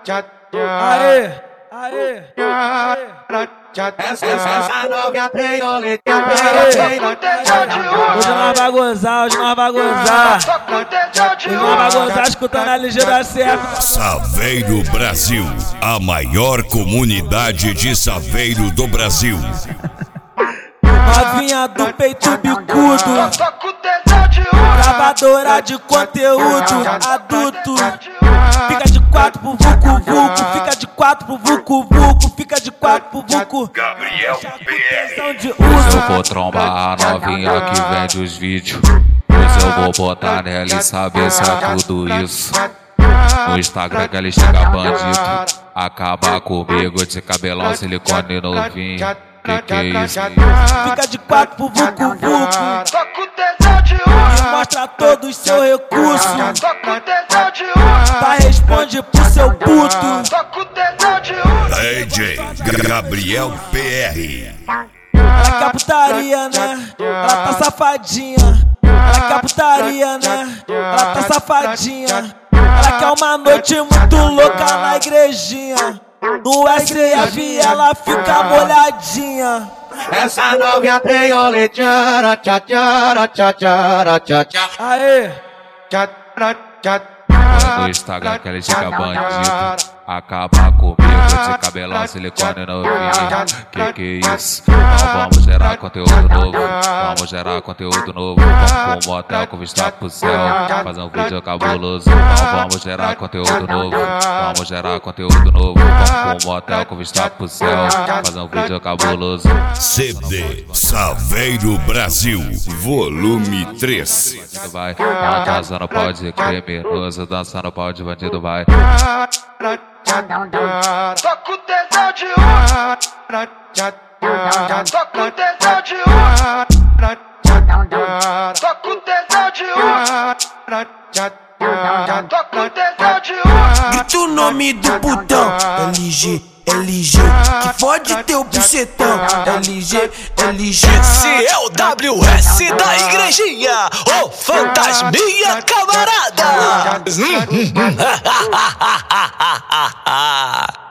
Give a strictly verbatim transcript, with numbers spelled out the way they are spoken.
Aê, aê, aê. Essa novinha tem olete. Hoje nós vai gozar, hoje nós vai gozar. Hoje nós vai gozar escutando a ligeira certa. Saveiro Brasil, a maior comunidade de saveiro do Brasil. Novinha do peito bicudo, gravadora de conteúdo adulto. Fica de quatro pro vucu vucu, fica de quatro pro vucu vucu, fica de quatro pro vucu. Gabriel P R. Hoje eu vou trombar a novinha que vende os vídeos. Hoje eu vou botar nela e saber se é tudo isso. No Instagram que ela chega bandido, acaba comigo de cabelão, silicone novinho. Que que é isso? Fica de quatro pro vucu vucu e mostra todo o seu recurso. Tá, responde pro seu puto. D J Gabriel P R. Ela quer putaria, né? Ela tá safadinha. Ela quer putaria, né? Ela tá safadinha. Ela quer uma noite muito louca na igrejinha. No S F ela fica molhadinha. Essa novinha tem olete. Tchá, tchá, tchá, tchá, tchá, tchá. Aê! Tchá, tchá. No Instagram que ela chega bandido, acaba comigo de cabelão, silicone novinho. Que que é isso? Então vamos gerar conteúdo novo, vamos gerar conteúdo novo. Vamos pro motel com vista pro céu, fazer um vídeo cabuloso. Então vamos gerar conteúdo novo, vamos gerar conteúdo novo. Vamos pro motel com vista pro céu, fazer um vídeo cabuloso. C D Saveiro Brasil, volume três. Bandido vai, ó, dançando pode criminoso, dançando pode bandido vai. Só com tesão de ouro. Só com tesão de ouro. Só com tesão de ouro. Só com tesão de ouro. Grita o nome do putão, L G, L G, que fode teu bucetão, L G, L G. Esse é o W S da igrejinha, ô fantasminha camarada.